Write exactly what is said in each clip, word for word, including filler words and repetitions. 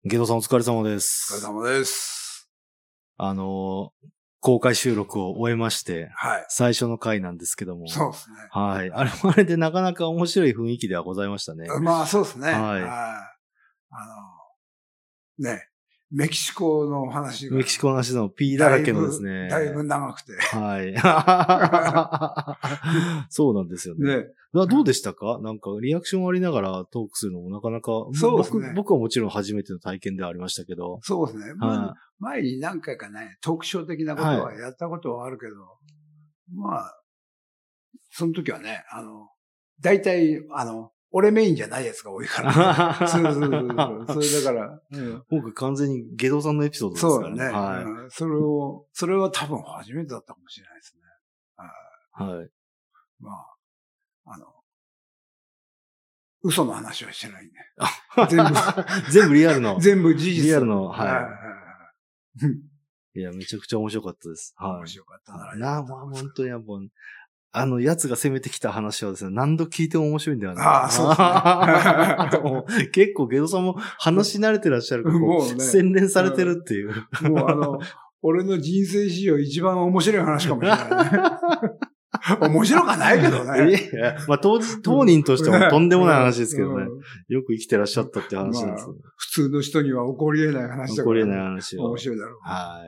ゲドさんお疲れ様でお疲れす。 様です。 あのー、公開収録を終えまして、 はい。 最初の回なんですけども。 そうですね。 はい。あれもあれでなかなか面白い雰囲気ではございましたね。 まあそうですね。 はい。 あの、ね、メキシコの話が。 メキシコの話の P だらけのですね。 だいぶ、だいぶ長くて。 はい。そうなんですよね。 ね。 どうでしたか？なんかリアクションありながらトークするのもなかなか、 そうですね。 僕、僕はもちろん初めての体験ではありましたけど。 そうですね。 はい、 前に何回かね、トークショー的なことはやったことはあるけど、はい、まあ、その時はね、あの、大体、あの、俺メインじゃないやつが多いから、ね。そうそうそうそう。それだから、 うん、僕完全にゲドさんのエピソードですからね。 そうだね。はい、うん。それを、それは多分初めてだったかもしれないですね。 はい。 まあ、あの、嘘の話はしてないね。 全部、全部リアルの。 全部事実。 リアルの、はい。 はい、 いや、めちゃくちゃ面白かったです。 はい。面白かったなら。 なあ、まあ本当にやっぱ、あの、奴が攻めてきた話はですね、何度聞いても面白いんだよね。 ああ、そうですね。 結構ゲドさんも話し慣れてらっしゃるから、もうね、洗練されてるっていう。 もうあの、俺の人生史上一番面白い話かもしれないね。面白かないけどね。 いや、まあ当当人としてはとんでもない話ですけどね。うん、よく生きてらっしゃったって話なんです、 まあ、普通の人には起こり得ない話だから、ね。 起こり得ない話面白いだろう。 はい。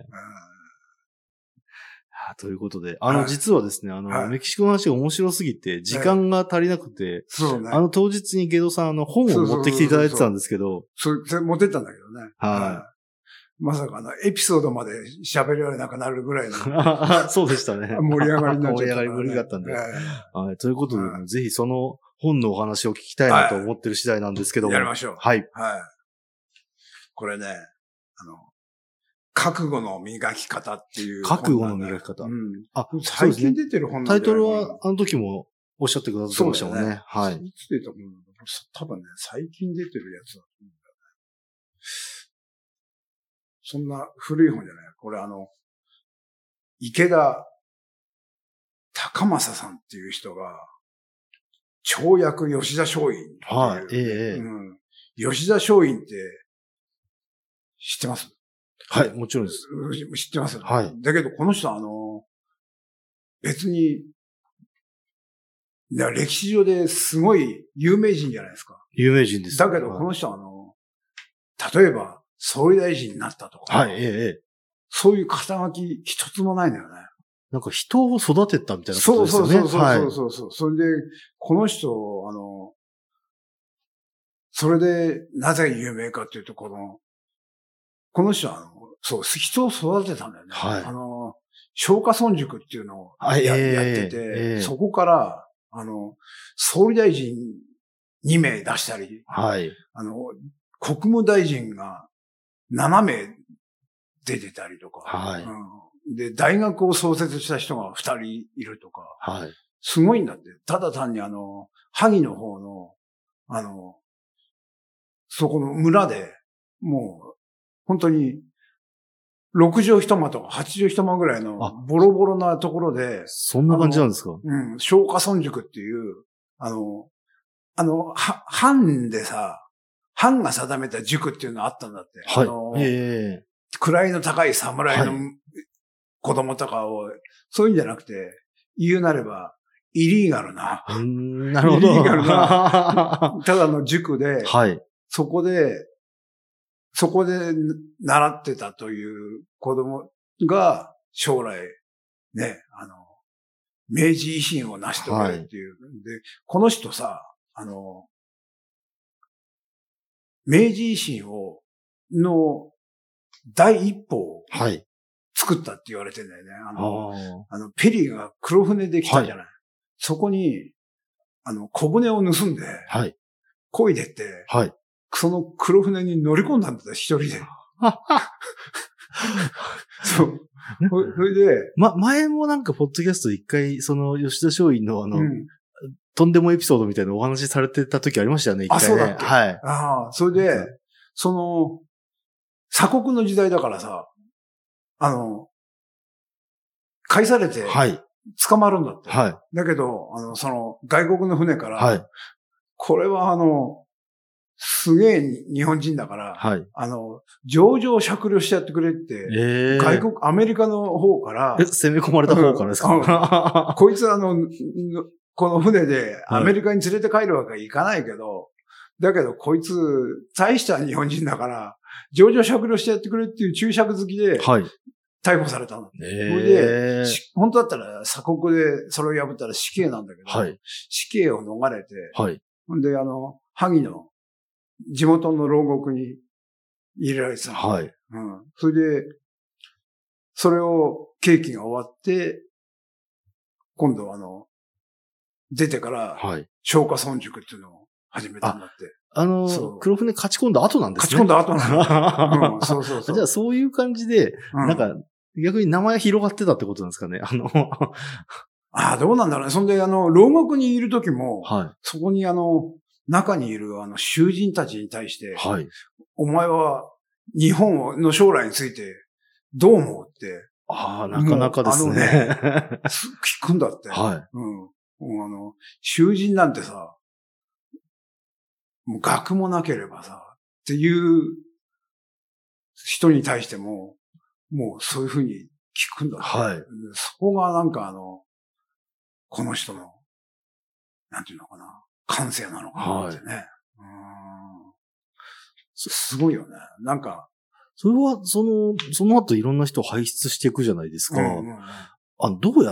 ということで、あの、実はですね、あの、はい、メキシコの話が面白すぎて、時間が足りなくて、 そうね。 あの、当日にゲドさん、あの、本を持ってきていただいてたんですけど。 そう、それ持ってったんだけどね。 はい。 まさかあの、エピソードまで喋れられなくなるぐらいの。 そうでしたね。 盛り上がりになっちゃった、ね。 盛り上がり盛りだったんで。はい。ということで、はい、ぜひその本のお話を聞きたいなと思ってる次第なんですけども。 やりましょう。 はい。 はい。これね、あの、覚悟の磨き方っていう本。 覚悟の磨き方。 うん。 あ、 最近出てる本なんだよね。 タイトルは、あの時もおっしゃってくださってましたもんね。ねはい。 いつ出た本なんだろう。多分ね、最近出てるやつだと思うんだよね。そんな古い本じゃない。これあの、池田高政さんっていう人が、跳躍吉田松陰っていう。 はい、ええうん。吉田松陰って知ってます？ はい、もちろんです。 知ってます。 はい。 だけどこの人あの、別に、歴史上ですごい有名人じゃないですか。 有名人です。 だけどこの人はあの、例えば、総理大臣になったとか。 はい、ええ。 そういう肩書き一つもないんだよね。 なんか人を育てたみたいなことですよね。 そうそうそうそうそうそう、はい。それで、この人、あの、それでなぜ有名かっていうと、この、この人はあの、そう、人を育てたんだよね。 はい。 あの、松下村塾っていうのをや,、 はい、 やってて、えー、そこから、あの、総理大臣に名出したり、 はい。 あの、国務大臣がなな名出てたりとか、 はい、 うん。で、大学を創設した人がふたりいるとか、 はい。 すごいんだって。ただ単にあの、萩の方の、あの、そこの村で、もう、本当に、六畳一間とか八畳一間ぐらいのボロボロなところで、 そんな感じなんですか？ うん、松下村塾っていう、あの、あの、は、藩でさ、藩が定めた塾っていうのがあったんだって。 はい。 あの、 えー、位の高い侍の子供とかを、はい、そういうんじゃなくて、言うなれば、イリーガルな。 うん、なるほど。 イリーガルな、ただの塾で、 はい。 そこで、そこで習ってたという子供が将来、ね、あの、明治維新を成し遂げるっていう。はい、で、この人さ、あの、明治維新を、の第一歩を作ったって言われてんだよね。あの、あのペリーが黒船で来たじゃない。はい、そこに、あの、小舟を盗んで、 はい。 漕いでって、 はい。 その黒船に乗り込んだんだよ、一人で。そう。それで、 ま、前もなんか、ポッドキャスト一回、その、吉田松陰のあの、うん、とんでもエピソードみたいなお話しされてた時ありましたよね、一回ね。 あ、そうだっけ？ はい。 ああ、それで、その、鎖国の時代だからさ、あの、返されて、はい。捕まるんだって。 はい。 だけど、あの、その、外国の船から、 はい。 これはあの、 すげえ日本人だから、 はい。 あの、上場酌量してやってくれって、 えー、 外国、アメリカの方から、 え、攻め込まれた方からですか、 うんうん、こいつあの、この船でアメリカに連れて帰るわけはいかないけど、はい、だけどこいつ、大した日本人だから、上場酌量してやってくれっていう注釈好きで、はい。逮捕されたの。えー、それで、本当だったら鎖国でそれを破ったら死刑なんだけど、はい、死刑を逃れて、はい。ほんで、あの、萩の地元の牢獄に入れられてたの。はい。うん。それで、それを刑期が終わって、今度あの、出てから、はい。松下村塾っていうのを始めたんだって。 あの、黒船勝ち込んだ後なんですね。 勝ち込んだ後なんだ。うん、そうそうそう。 じゃあそういう感じで、うん、なんか、逆に名前広がってたってことなんですかね。あのああ、どうなんだろうね。そんで、あの、牢獄にいる時も、はい。そこにあの、中にいるあの、囚人たちに対して、はい。お前は日本の将来についてどう思うって。 ああ、なかなかですね。 あのね、聞くんだって。はい。うん。あの、囚人なんてさ、もう学もなければさ、っていう人に対しても、もうそういうふうに聞くんだって。はい。そこがなんかあの、この人の、なんていうのかな、感性なのかなってね。はい、うん、すごいよね。なんか。 それは、その、その後いろんな人を輩出していくじゃないですか。うんうんうん、あどうやって、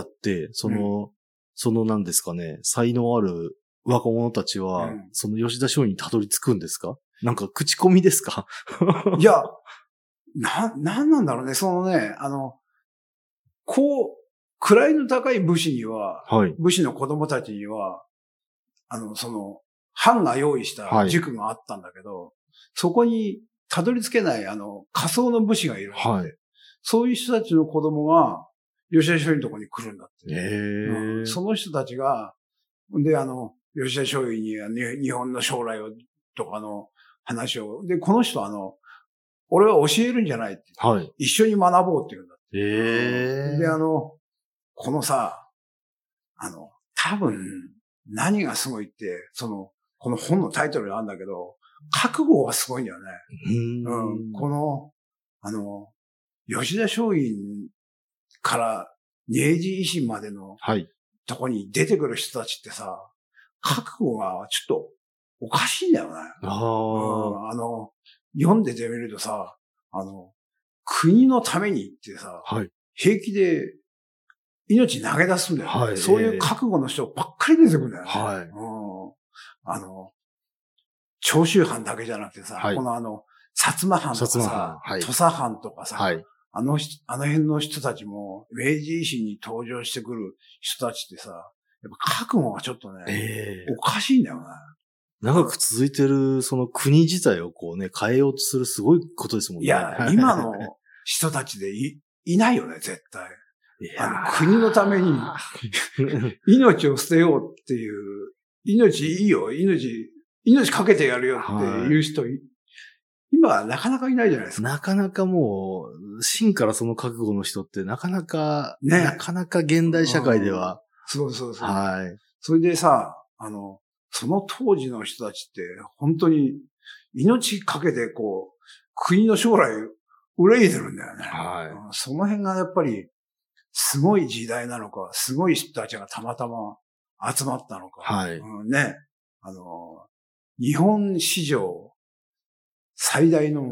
その、うん、そのなんですかね、才能ある若者たちは、うん、その吉田松陰にたどり着くんですか？なんか口コミですか？ いや、な、なんなんだろうね。そのね、あの、こう、位の高い武士には、はい、武士の子供たちには、あの、その、藩が用意した塾があったんだけど、はい、そこにたどり着けない、あの、仮想の武士がいるんだって、はい。そういう人たちの子供が、吉田松陰のところに来るんだって。へー、うん。その人たちが、で、あの、吉田松陰には、ね、日本の将来を、とかの話を、で、この人はあの、俺は教えるんじゃないって。はい。一緒に学ぼうって言うんだって。へー。で、あの、このさ、あの、多分、何がすごいって、その、この本のタイトルがあるんだけど、覚悟がすごいんだよね。うん。うん、この、あの、吉田松陰から明治維新までの、はい。とこに出てくる人たちってさ、覚悟がちょっとおかしいんだよね。あ、うん、あの、読んでてみるとさ、あの、国のためにってさ、はい、平気で命投げ出すんだよね。はい、そういう覚悟の人ばっかり出てくるんだよね。はい、うん、あの、長州藩だけじゃなくてさ、はい、このあの、薩摩藩とかさ、はい、土佐藩とかさ、はい、あの、あの辺の人たちも、明治維新に登場してくる人たちってさ、やっぱ覚悟がちょっとね、えー、おかしいんだよね。 長く続いてる、その国自体をこうね、変えようとするすごいことですもんね。 いや、今の人たちでい、いないよね、絶対。あの国のために、命を捨てようっていう、命いいよ、命、命かけてやるよっていう人、はい、今はなかなかいないじゃないですか。 なかなかもう、真からその覚悟の人ってなかなか、ね、なかなか現代社会では。 そうそうそう。はい。それでさ、あの、その当時の人たちって、本当に命かけてこう、国の将来憂いでるんだよね。はい。その辺がやっぱり、すごい時代なのか、すごい人たちがたまたま集まったのか。はい。うん、ね。あの、日本史上最大の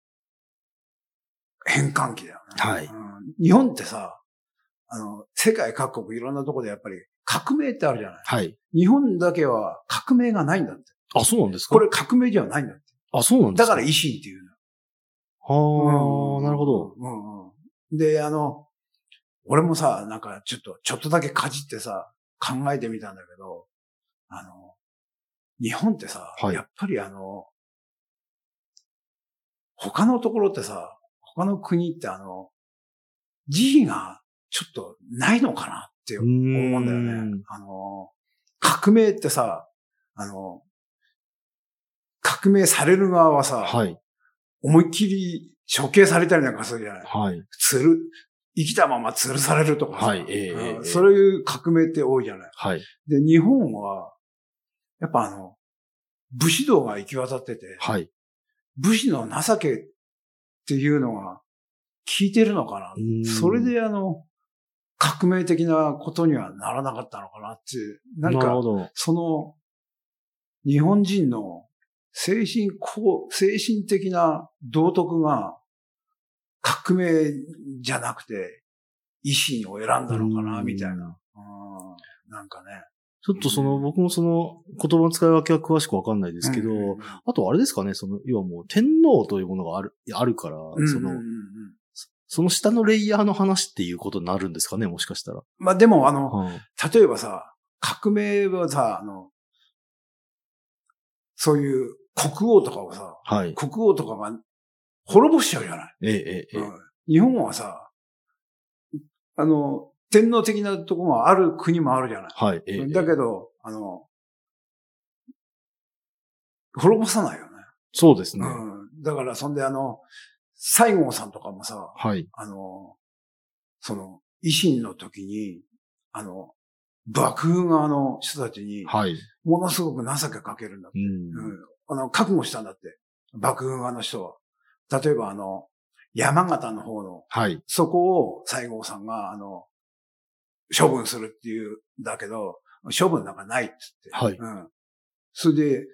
変換期だよね。はい、うん。日本ってさ、あの、世界各国いろんなところでやっぱり革命ってあるじゃない。はい。日本だけは革命がないんだって。 あ、そうなんですか？ これ革命じゃないんだって。 あ、そうなんですか？ だから維新っていうの。 はあ、うん、なるほど。 うんうん。で、あの、俺もさ、なんかちょっと、ちょっとだけかじってさ、考えてみたんだけど、あの、日本ってさ、はい、やっぱりあの、他のところってさ、他の国ってあの、慈悲がちょっとないのかなって思うんだよね。あの、革命ってさ、あの、革命される側はさ、はい、思いっきり処刑されたりなんかするじゃない。はい。つる、生きたまま吊るされるとかさ、はい、えー、うん、そういう革命って多いじゃない。はい。で、日本は、やっぱあの、 武士道が行き渡ってて、 はい。 武士の情けっていうのが効いてるのかな。それであの、革命的なことにはならなかったのかなっていう。何か、その、日本人の精神、精神的な道徳が革命じゃなくて、維新を選んだのかな、みたいな。うん、なんかね。 ちょっとその、うん、僕もその言葉の使い分けは詳しくわかんないですけど、うんうんうん、あとあれですかね、その、要はもう天皇というものがある、あるから、うんうんうん、その、その下のレイヤーの話っていうことになるんですかね、もしかしたら。 まあでもあの、うん、例えばさ、革命はさ、あの、そういう国王とかをさ、はい、国王とかが滅ぼしちゃうじゃない。 ええ、ええ、うん。 日本はさ、あの、天皇的なところがある国もあるじゃない。 はい。ええ、 だけど、あの、滅ぼさないよね。 そうですね。 うん。だから、そんであの、西郷さんとかもさ、 はい。 あの、その、維新の時に、あの、幕府側の人たちに、はい。ものすごく情けかけるんだって。うん。うん、あの、覚悟したんだって。幕府側の人は。例えばあの、山形の方の、はい。そこを西郷さんが、あの、処分するっていうんだけど、処分なんかないっつって。 はい。 うん。それで、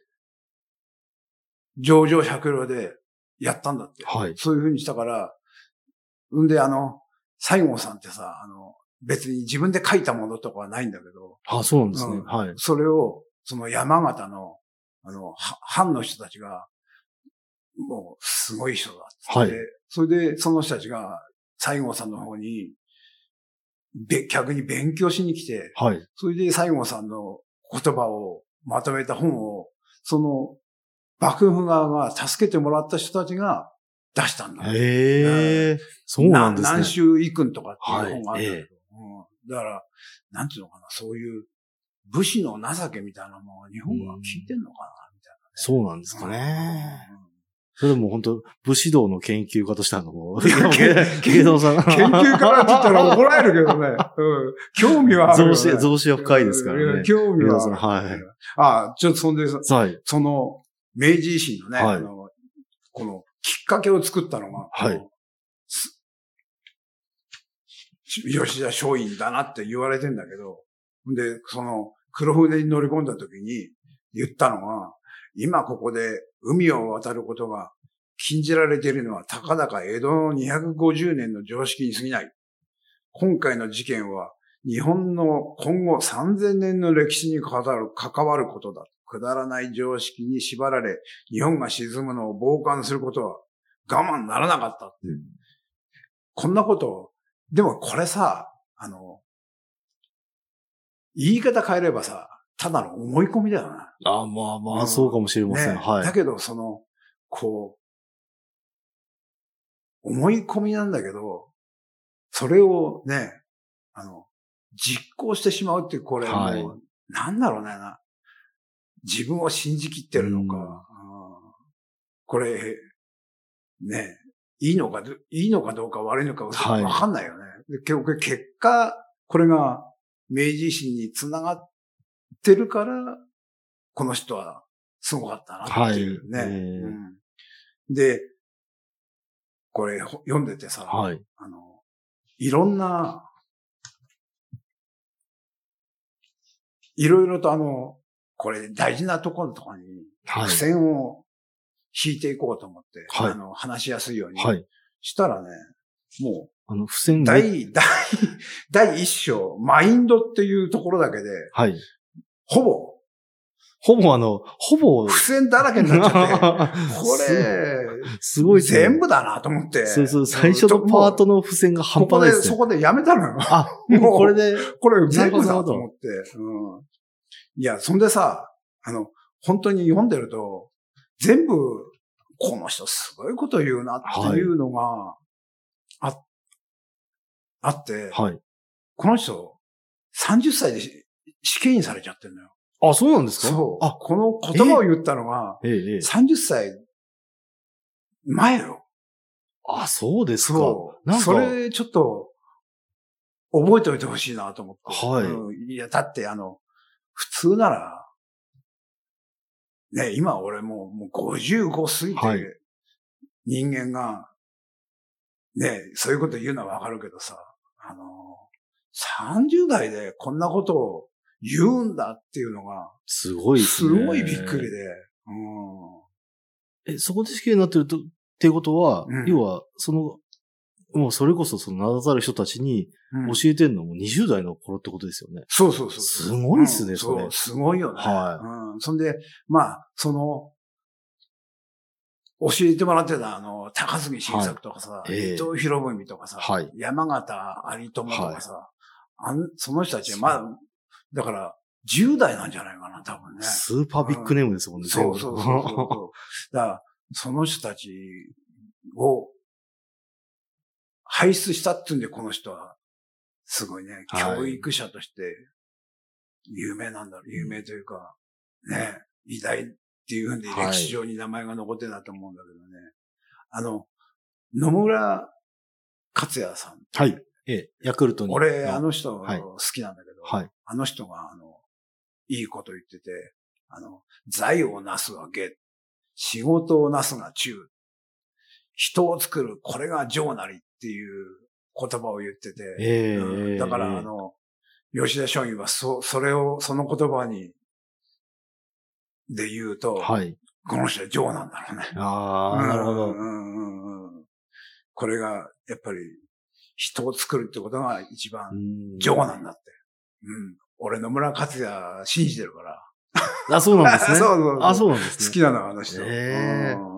上場百両でやったんだって。 はい。 そういう風にしたから、んであの、西郷さんってさ、あの、別に自分で書いたものとかはないんだけど。 あ、そうなんですね。うん、はい。 それを、その山形の、あの、藩の人たちが、もう、すごい人だっつって。はい。それで、その人たちが、西郷さんの方に、べ、逆に勉強しに来て、 はい。 それで西郷さんの言葉をまとめた本を、その、幕府側が助けてもらった人たちが出したんだ。 へえ、そうなんですね。 南州遺訓とかっていう本があるんだけど、はい、えうん。だから、なんていうのかな、そういう武士の情けみたいなものが日本が効いてんのかな、みたいな、ね。 そうなんですかね。うんうんそれも本当武士道の研究家としてはもう、 芸能さん。研究家って言ったら怒られるけどね。うん、興味はある、ね。 増資、増資は深いですからね。 興味はある。 はい。 ああ、ちょっとそんで、 はい、 その、明治維新のね、はい、あの、このきっかけを作ったのが、 はい。 吉田松陰だなって言われてんだけど、で、その、黒船に乗り込んだ時に言ったのが、今ここで海を渡ることが禁じられているのはたかだか江戸のにひゃくごじゅうねんの常識に過ぎない。今回の事件は日本の今後さんぜんねんの歴史に関わる、関わることだ。くだらない常識に縛られ、日本が沈むのを傍観することは我慢ならなかったって。うん、こんなことを、でもこれさ、あの、言い方変えればさ、ただの思い込みだよな。 ああ、まあまあ、うん、そうかもしれません。 ね、 はい。 だけど、その、こう、思い込みなんだけど、それをね、あの、実行してしまうってこれもう、はい、なんだろうねな。自分を信じきってるのか。うん、これ、ね、いいのか、いいのかどうか悪いのかわかんないよね。はい、で結果、これが明治維新につながってるから、この人はすごかったなっていうね。はい、うん、で、これ読んでてさ、 はい、 あの、いろんな、いろいろとあの、これ大事なところのところに、付箋を引いていこうと思って、はい、あの、話しやすいように。はい、したらね、もう、 あの、付箋第、第、第一章、マインドっていうところだけで、 はい。 ほぼ、 ほぼあの、ほぼ。 付箋だらけになっちゃって、これ、 すごいですね。 全部だなと思って。 そうそう、最初のパートの付箋が半端ないですね。 そこで、そこでやめたのよ。 あ、もうこれで。 これ全部だと思って。うん、いや、そんでさ、あの、本当に読んでると、全部、この人すごいこと言うなっていうのが、あ、はい、あって、 はい、 この人、さんじゅっさいで死刑にされちゃってるのよ。 あ、そうなんですか？ そう。あ、この言葉を言ったのが、 ええ、 さんじゅっさい前よ。 あ、そうですか。 そう。なんかそれ、ちょっと、覚えておいてほしいなと思って。 はい、 うん。いや、だってあの、普通なら、 ね、今俺もう、もうごじゅうご過ぎてる人間が、ね、そういうこと言うのはわかるけどさ、あの、さんじゅう代でこんなことを言うんだっていうのが、 すごいですね。 すごいびっくりで。 うん、え、そこで死刑になってると、っていうことは、 うん、 要は、その、もうそれこそその名だたる人たちに教えてんのもにじゅう代の頃ってことですよね。 うん、そうそうそう。 すごいっすね、うん、それ。 そう、すごいよね。 はい。 うん。そんで、まあ、その、教えてもらってた、あの、高杉晋作とかさ、はい、伊藤博文とかさ、はい、山形有朋とかさ、はい、あんその人たちはまだ、だから、じゅう代なんじゃないかな、多分ね。 スーパービッグネームですもんね、 うん、そうそうそうそう。だから、その人たちを輩出したっていうんで、この人は、すごいね、はい、教育者として有名なんだろう、有名というか、ね、偉大っていうふうに歴史上に名前が残ってるなと思うんだけどね。はい、あの、野村克也さん。 はい。ええ、ヤクルトに。 俺、あの人好きなんだけど、 はい、 あの人が、あの、いいこと言ってて、あの、財をなすは下、仕事をなすが中、人を作る、これが上なりっていう言葉を言ってて、 えーうん、だから、あの、吉田松陰は、そ、それを、その言葉に、で言うと、はい、この人は上なんだろうね。 ああ、なるほど。 うんうんうん、これが、やっぱり、人を作るってことが一番上なんだって。うん。俺、野村克也信じてるから。 あ、そうなんですね。 そうそうそう。 あ、そうなんですね。 好きなの、あの人。 へー。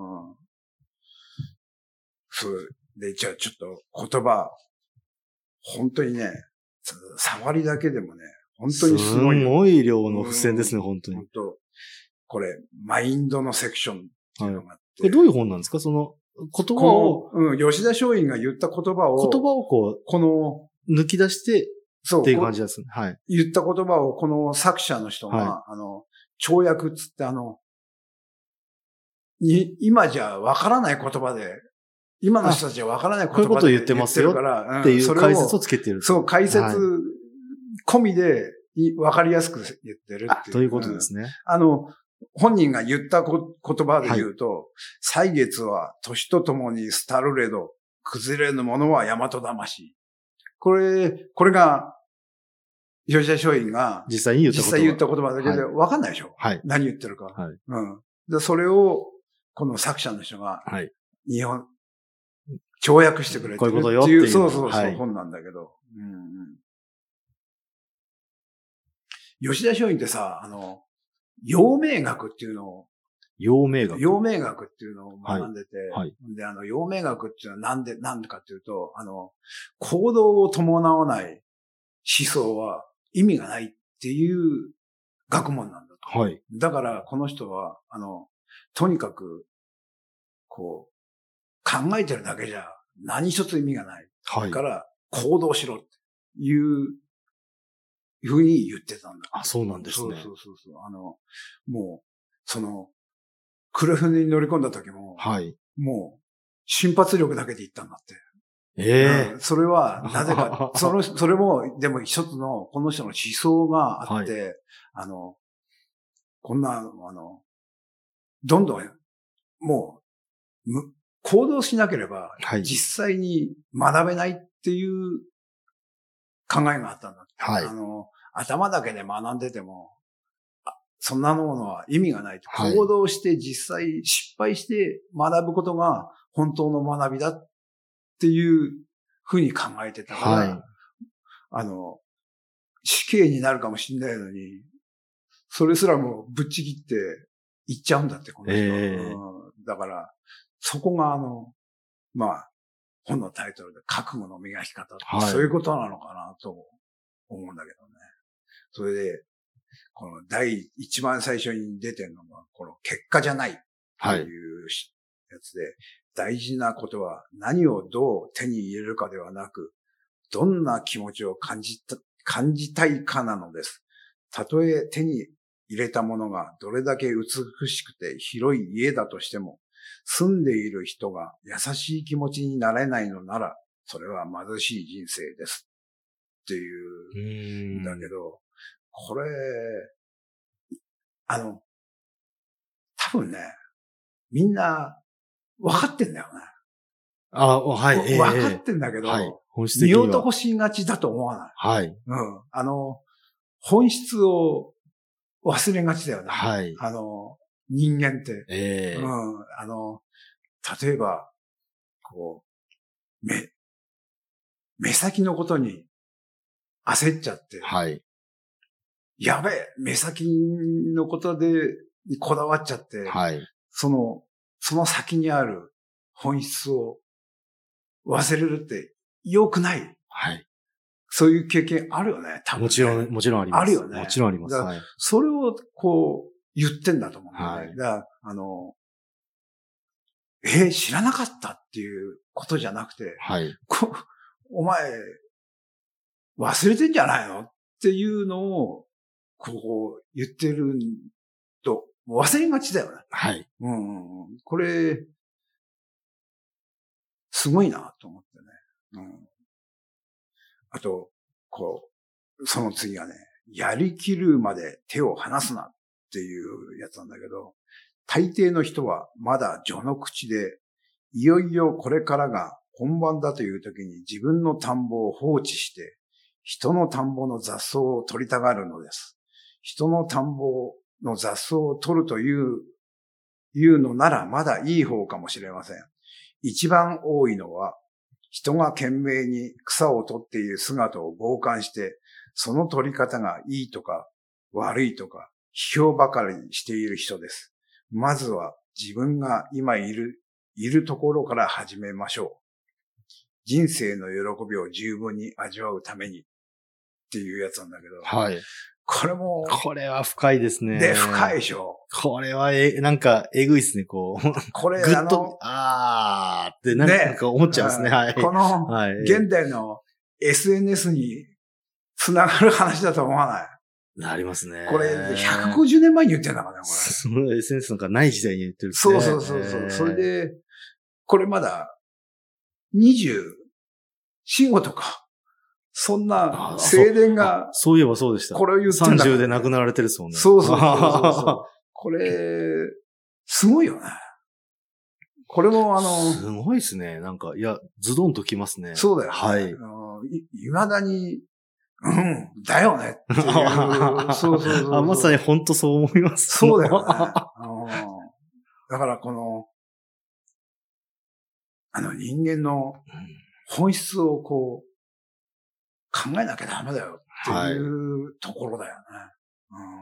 そう。で、じゃあちょっと言葉、本当にね、触りだけでもね、本当にすごい。 すごい量の付箋ですね、本当に。 本当。これ、マインドのセクションっていうのがあって。 はい、どういう本なんですか？その言葉を。 うん、吉田松陰が言った言葉を。 言葉をこう、 この、 抜き出して、そう。っていう感じですね。はい。 言った言葉をこの作者の人が、はい、あの、跳躍つってあの、に、今じゃわからない言葉で、今の人たちはわからない言葉でこういうこと言ってますよっていう解説をつけてる。 そう、解説込みでわかりやすく言ってるっていう。 ということですね。 あの、本人が言った言葉で言うと、はい、歳月は年とともに廃るれど、崩れぬものは大和魂。これ、これが、吉田松陰が、 実際に言った言葉。 実際言った言葉だけで分かんないでしょ。 はい。 何言ってるか。 はい。 うん。で、それを、この作者の人が、 はい。 日本、跳躍してくれてるっていう。 こういうことよっていう。 そうそうそう、はい、本なんだけど。うんうん。吉田松陰ってさ、あの、陽明学っていうのを、 陽明学陽明学っていうのを学んでて、 はい。 で、あの、陽明学っていうのはなんで、なんでかっていうと、あの、行動を伴わない思想は意味がないっていう学問なんだと。 はい。 だから、この人は、あの、とにかく、こう、考えてるだけじゃ何一つ意味がない。はい。だから、行動しろっていうふうに言ってたんだ。 あ、そうなんですね。 そうそうそうそう。あの、もう、その、黒船に乗り込んだ時も、 はい。 もう、瞬発力だけで行ったんだって。 ええーうん。それは、なぜか、その、それも、でも一つの、この人の思想があって、はい、あの、こんな、あの、どんどん、もう、む行動しなければ、実際に学べないっていう考えがあったんだ。はい。あの、頭だけで学んでても、そんなものは意味がない。はい、行動して実際失敗して学ぶことが本当の学びだっていうふうに考えてたから、はい、あの、死刑になるかもしれないのに、それすらもぶっちぎっていっちゃうんだって、この人。えーうん、だから、そこがあの、まあ、本のタイトルで覚悟の磨き方、はい、そういうことなのかなと思うんだけどね。それで、この第一番最初に出てるのが、この結果じゃないというやつで、はい、大事なことは何をどう手に入れるかではなく、どんな気持ちを感じた、感じたいかなのです。たとえ手に入れたものがどれだけ美しくて広い家だとしても、住んでいる人が優しい気持ちになれないのなら、それは貧しい人生です。っていうんだけど、これ、あの、 多分ね、みんな分かってんだよね。 あ、はい。 分かってんだけど、はい、 本質的には見落としがちだと思わない。 はい。 うん。あの、本質を忘れがちだよね。 はい。 あの、人間って。 ええー。 うん。あの、例えば、こう、目、目先のことに焦っちゃって。 はい。 やべえ、目先のことでこだわっちゃって。 はい。 その、その先にある本質を忘れるって良くない。 はい。 そういう経験あるよね、多分、ね。 もちろん、もちろんあります。 あるよね。 もちろんあります。はい。 それをこう言ってんだと思うんだよね。 はい。 だからあの、えー、知らなかったっていうことじゃなくて、 はい。 こお前、忘れてんじゃないのっていうのを、こう言ってると、忘れがちだよね。 はい。 うんうん、これ、すごいなと思ってね。うん、あと、こう、その次がね、やりきるまで手を離すなっていうやつなんだけど、大抵の人はまだ序の口で、いよいよこれからが本番だという時に自分の田んぼを放置して、人の田んぼの雑草を取りたがるのです。人の田んぼの雑草を取るという、いうのならまだいい方かもしれません。一番多いのは、人が懸命に草を取っている姿を傍観して、その取り方がいいとか悪いとか批評ばかりしている人です。まずは自分が今いる、いるところから始めましょう。人生の喜びを十分に味わうためにっていうやつなんだけど。 はい。 これも。 これは深いですね。 で、深いでしょ。 これはえ、なんか、えぐいっすね、こう。 これ、 ぐっと、あーってなんか、ね、なんか思っちゃうんですね、はい。 この、現代の エスエヌエス につながる話だと思わない。 なりますね。 これ、ひゃくごじゅうねんまえに言ってんだからね、これ。 その エスエヌエス なんかない時代に言ってる、ね。 そうそうそうそう。それで、これまだ、にじゅうよん、ごとか。そんな青年がそ、そういえばそうでした。 これを言ってんだ、 さんじゅうで亡くなられてるそうね。 そうそうそうそうそう。これ、すごいよね。これもあの、 すごいですね。なんか、いや、ズドンときますね。 そうだよね。 はい。 い、いまだに、うん、だよねっていう。そうそうそうそう。 あ、まさに本当そう思います。 そうだよね。だからこの、あの人間の本質をこう、考えなきゃダメだよっていうところだよね。はい、うん、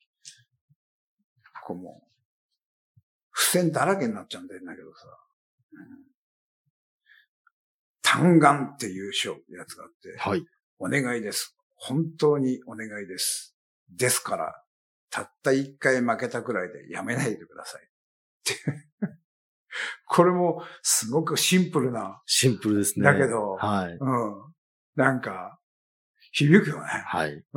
こうもう、付箋だらけになっちゃうんだけどさ。うん、嘆願っていう書やつがあって、 はい、 お願いです。本当にお願いです。ですから、たった一回負けたくらいでやめないでください。ってこれもすごくシンプルな。 シンプルですね。 だけど、 はい。 うん。なんか、響くよね。 はい。 うん。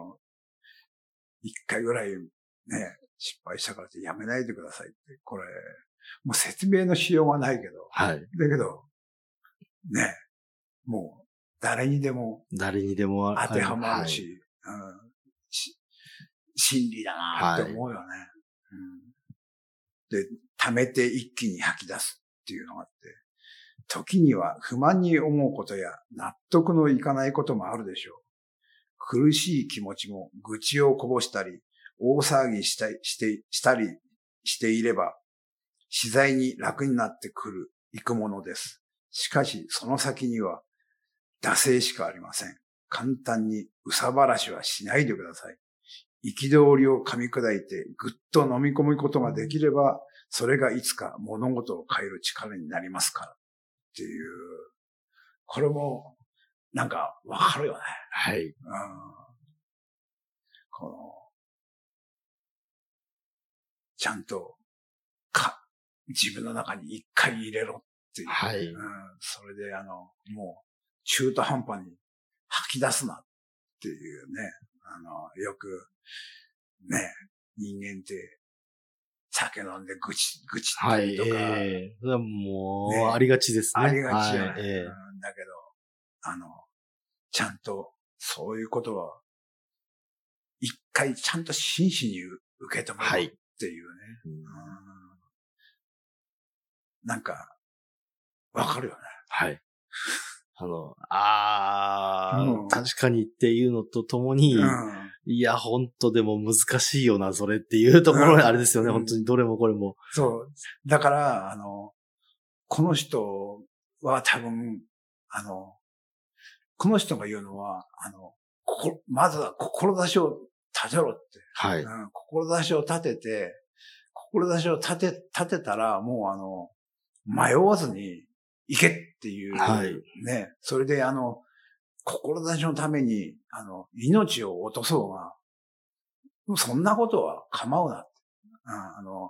一回ぐらいね、失敗したからってやめないでくださいって。これ、もう説明のしようがないけど。 はい。 だけど、ね、もう誰にでも。 誰にでも当てはまるし、はい、うん、し真理だなって思うよね、はい、うん。で、溜めて一気に吐き出すっていうのがあって、時には不満に思うことや納得のいかないこともあるでしょう。苦しい気持ちも愚痴をこぼしたり、大騒ぎしたりして、したりしていれば、次第に楽になってくる、いくものです。しかし、その先には、惰性しかありません。簡単に憂さ晴らしはしないでください。憤りを噛み砕いてぐっと飲み込むことができれば、それがいつか物事を変える力になりますからっていう、これもなんかわかるよね。 はい。 うん、このちゃんとか自分の中に一回入れろっていう、 はい。 うん、それであのもう中途半端に吐き出すなっていうね、あのよくね人間って酒飲んでぐち、ぐちったりとか。はい、 ええー、もう、ね、ありがちですね。 ありがちよね、 はい、えーうん。だけど、あの、ちゃんと、そういうことは、一回ちゃんと真摯に受け止める。はい。 っていうね。 うんうん、なんか、わかるよね。 はい。あの、あー、 うん、 確かにっていうのとともに、 うん、 いや、本当でも難しいよな、それっていうところであれですよね、 うん、 本当にどれもこれも。 そう。だから、あの、この人は多分、あの、この人が言うのは、あの、ここまずは志を立てろって。 はい。 うん、志を立てて、志を立て、立てたら、もうあの、迷わずに行けっていう、 はい。 ね。それであの、志のために、あの、命を落とそうが、そんなことは構うなって。うん、あの、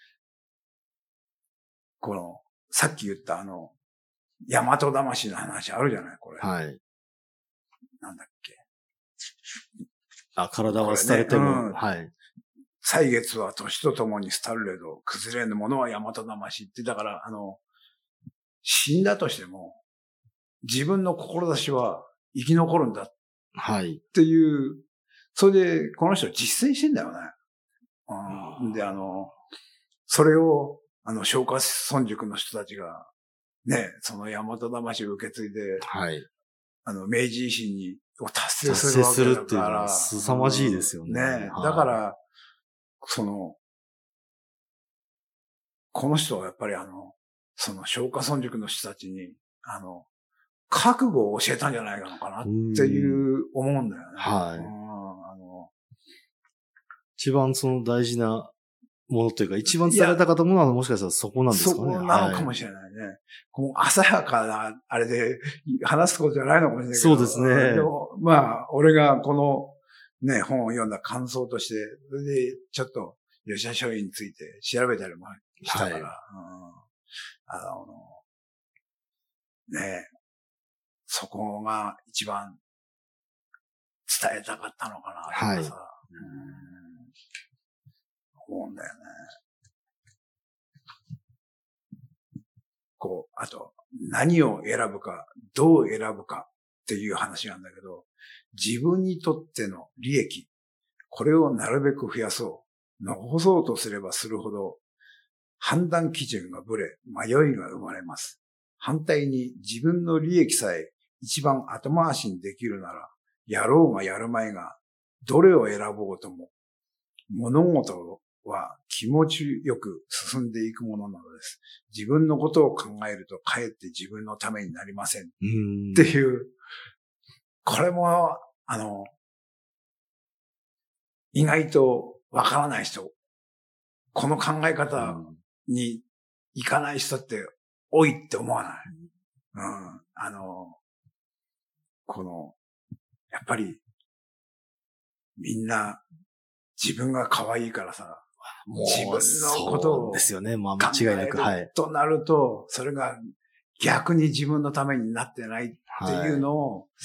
この、さっき言ったあの、大和魂の話あるじゃない、これ。 はい。 なんだっけ。 あ、体は廃れても、 ねうん、 はい。 歳月は年とともに廃るれど、崩れぬものは大和魂って、だから、あの、死んだとしても、自分の志は生き残るんだ。 はい。 っていう、それで、この人実践してんだよね。うん、で、あの、それを、あの、松下村塾の人たちが、ね、その大和魂を受け継いで、 はい。 あの、明治維新に、を達成するわけだから。達成するっていうのは凄まじいですよね。 ね、 はい、 だから、その、この人はやっぱりあの、その松下村塾の人たちに、あの、覚悟を教えたんじゃないのかなっていう思うんだよね。 はい。 うん、あの一番その大事なものというか、一番伝えられたかと思うのはもしかしたらそこなんですかね。 そこなのかもしれないね。はい、こう浅はかな、あれで話すことじゃないのかもしれないけど。 そうですね。 でもまあ、俺がこのね、本を読んだ感想として、それでちょっと吉田松陰について調べたりもしたから、はい、うん、あの、ね、そこが一番伝えたかったのかなとかさ、はい、うん、思うんだよね。こう、あと、何を選ぶか、どう選ぶかっていう話なんだけど、自分にとっての利益、これをなるべく増やそう、残そうとすればするほど、判断基準がぶれ、迷いが生まれます。反対に自分の利益さえ一番後回しにできるなら、やろうがやるまいが、どれを選ぼうとも、物事は気持ちよく進んでいくものなのです。自分のことを考えるとかえって自分のためになりません。っていう、これも、あの、意外とわからない人、この考え方にいかない人って多いって思わない。うん、あの、この、やっぱり、みんな自分が可愛いからさ、自分のことをですよね。まあ間違いなく、はい。 となると、それが逆に自分のためになってないっていうのを、はい、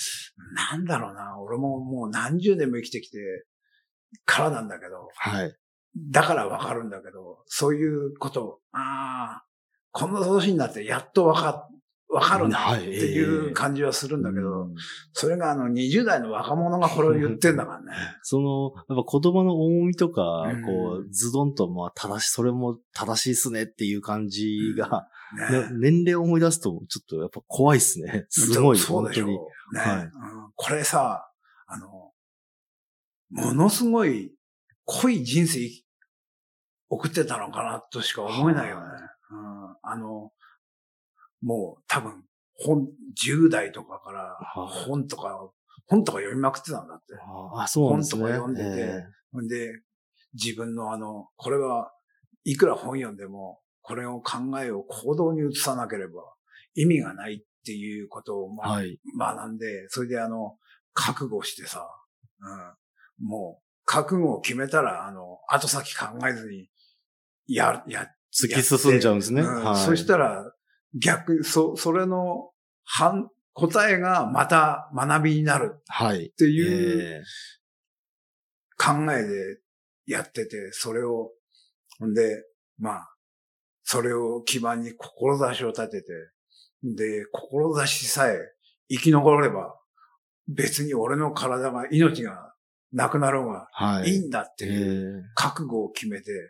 なんだろうな、俺ももう何十年も生きてきてからなんだけど、 はい。 だからわかるんだけど、そういうこと、ああ、この年になってやっとわか、わかるなっていう感じはするんだけど、はいえー、それがあのにじゅう代の若者がこれを言ってんだからね。 その、やっぱ言葉の重みとか、うん、こう、ズドンと、まあ、正し、それも正しいっすねっていう感じが、うんね、年齢を思い出すと、ちょっとやっぱ怖いっすね。すごい、 そうでしょう。 本当に。 ね、はいうん。これさ、あの、ものすごい濃い人生送ってたのかなとしか思えないよね。うん、あの、もう多分、本、じゅう代とかから本とか、本とか読みまくってたんだって。 あ、そうなんですね。 本とか読んでて、ほんで、自分のあの、これはいくら本読んでも、これを考えを行動に移さなければ意味がないっていうことを、まあはい、学んで、それであの、覚悟してさ、うん、もう、覚悟を決めたら、あの、後先考えずに、や、や、 突き進んじゃうんですね。 うんはい、そしたら、逆、そ、それの、反、答えがまた学びになる。はい。っていう考えでやってて、それを、んで、まあ、それを基盤に志を立てて、で、志さえ生き残れば、別に俺の体が、命がなくなろうがいいんだっていう覚悟を決めて、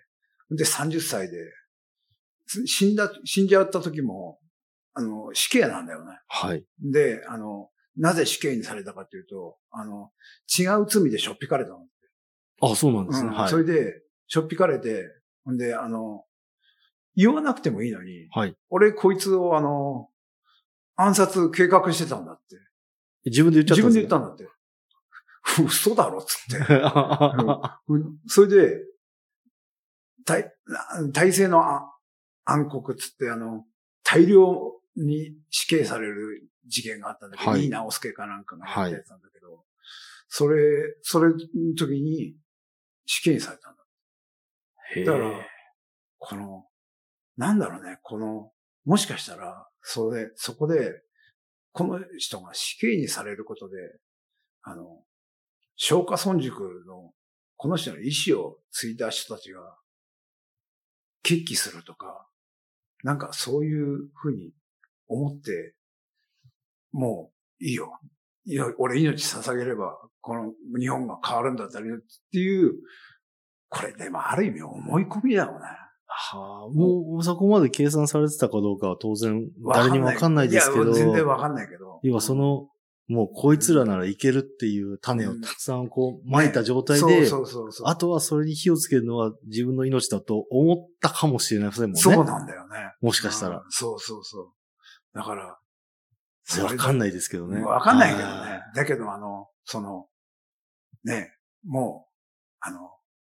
で、さんじゅっさいで、死んだ、死んじゃった時も、あの、死刑なんだよね。 はい。 で、あの、なぜ死刑にされたかというと、あの、違う罪でしょっぴかれたの。 あ、そうなんですね。 うん、 はい。 それで、しょっぴかれて、んで、あの、言わなくてもいいのに、 はい。 俺こいつをあの、暗殺計画してたんだって。 自分で言っちゃったんですか？ 自分で言ったんだって。嘘だろっつって。うん、それで、体、体制の暗黒つってあの、大量に死刑される事件があったんだけど、はい、井伊直弼かなんかがやったやつなんだけど、はい、それ、それの時に死刑にされたんだ。 へー。 だから、この、なんだろうね、この、もしかしたら、それ、そこで、この人が死刑にされることで、あの、松下村塾の、この人の意志を継いだ人たちが、決起するとか、なんかそういうふうに思って、もういいよ。いや、俺命捧げれば、この日本が変わるんだったらっていう、これでもある意味思い込みだよね。 はあ、もうそこまで計算されてたかどうかは当然誰にもわかんないですけど。 いや、全然わかんないけど。 要はその、うん、もうこいつらならいけるっていう種をたくさんこう撒いた状態で、あとはそれに火をつけるのは自分の命だと思ったかもしれないですもんね。 そうなんだよね。 もしかしたら。 うん、そうそうそう。だから、 わかんないですけどね。 わかんないけどね。だけどあの、その、ね、もう、あの、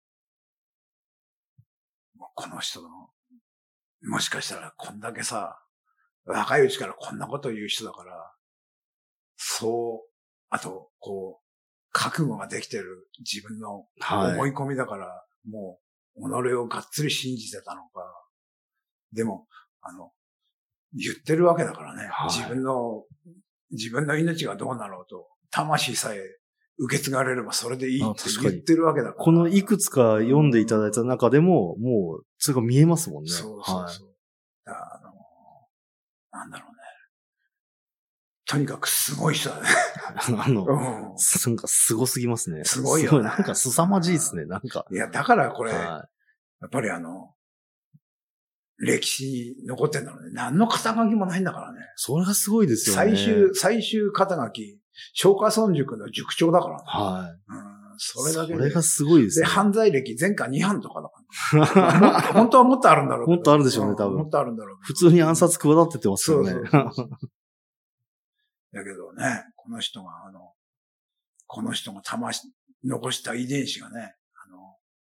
この人の、もしかしたらこんだけさ、若いうちからこんなことを言う人だから、そう、あと、こう、覚悟ができてる自分の思い込みだから、はい、もう、己をがっつり信じてたのか。でも、あの、言ってるわけだからね。はい、自分の、自分の命がどうなろうと、魂さえ受け継がれればそれでいいって言ってるわけだから。 このいくつか読んでいただいた中でも、もう、それが見えますもんね。 そうそうそう。はい、あの、なんだろうね。とにかくすごい人だね。 あの、うん、なんかすごすぎますね。 すごいよ、ね。 なんか凄まじいですね、なんか。 いや、だからこれ、はい、 やっぱりあの、歴史に残ってんだろうね。何の肩書きもないんだからね。 それがすごいですよね。 最終、最終肩書き、松下村塾の塾長だからね。 はい。 うん、それだけで。 それがすごいですね。 で、犯罪歴前科に犯とかだから、ね。本当はもっとあるんだろうけど。 もっとあるでしょうね、多分。 もっとあるんだろうけど。 普通に暗殺企っててますよね。 そうそうそうだけどね、この人が、あの、この人が魂、残した遺伝子がね、あの、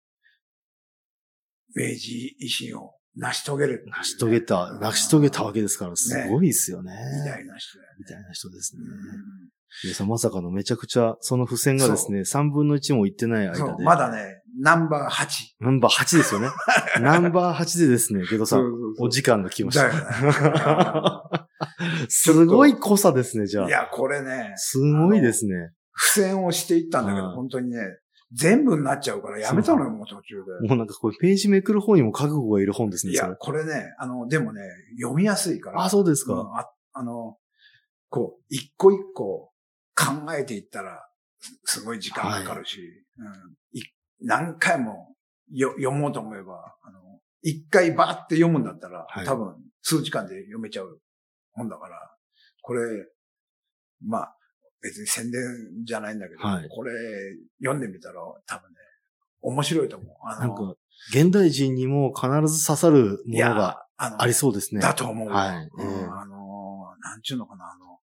明治維新を成し遂げる、ね。 成し遂げた、成し遂げたわけですから、すごいですよね。 みたいな人だよね。 みたいな人ですね。皆さんまさかのめちゃくちゃ、その付箋がですね、さんぶんのいちもいってない間で。そう、 まだね、ナンバーはち。 ナンバーはちですよね。ナンバーはちでですね、ゲドさん、そうそうそうお時間が来ました。だね、すごい濃さですね、じゃあ。 いや、これね。 すごいですね。 付箋をしていったんだけど、本当にね、全部になっちゃうからやめたのよ、もう途中で。 もうなんかこれページめくる方にも覚悟がいる本ですね、 いや、これね、あの、でもね、読みやすいから。 あ、そうですか。 うん、あ, あの、こう、一個一個考えていったら、すごい時間かかるし、はいうん、何回もよ読もうと思えば、あの、一回バーって読むんだったら、はい、多分数時間で読めちゃう本だから、これ、まあ、別に宣伝じゃないんだけど、はい、これ読んでみたら多分ね、面白いと思う。あのなんか、現代人にも必ず刺さるものがありそうですね。 だと思う。 はい。 うん、あの、なんちゅうのかな、あの、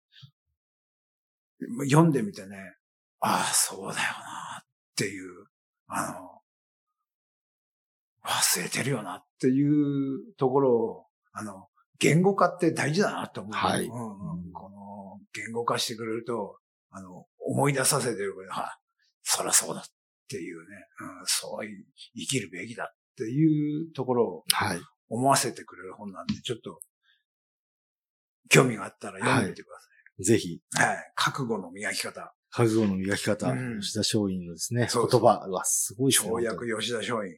読んでみてね、ああ、そうだよなっていう、あの、忘れてるよなっていうところを、あの、言語化って大事だなと思う。 はい。 うんうん、この言語化してくれると、あの、思い出させてるから、あ、そりゃそうだっていうね、うん、そういう生きるべきだっていうところを思わせてくれる本なんで、ちょっと興味があったら読んでみてください。 はい、ぜひ。 はい。覚悟の磨き方。 覚悟の磨き方。うん、吉田松陰のですね、そうそう言葉はすごいですね。 跳躍吉田松陰。うん。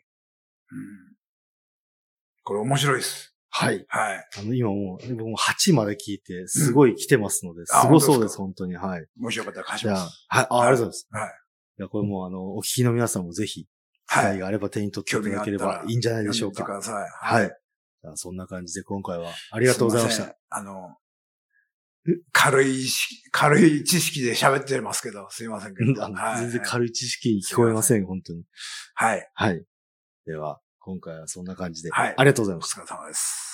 これ面白いです。 はい。 はい。 あの、今もう、もうはちまで聞いて、すごい来てますので、うん、すごそうです、本当に。はい。 もしよかったら貸します。 はい。あ、ありがとうございます。 はい。 いや、これもうあの、お聞きの皆さんもぜひ、 会があれば手に取っていただければいいんじゃないでしょうか。 読んでみてください。 はい。じゃあそんな感じで今回はありがとうございました。 あの、軽い、軽い知識で喋ってますけど、すいませんけど。 はい、全然軽い知識に聞こえません、本当に。 はい。 はい。では、今回はそんな感じで。 はい。 ありがとうございました。 お疲れ様です。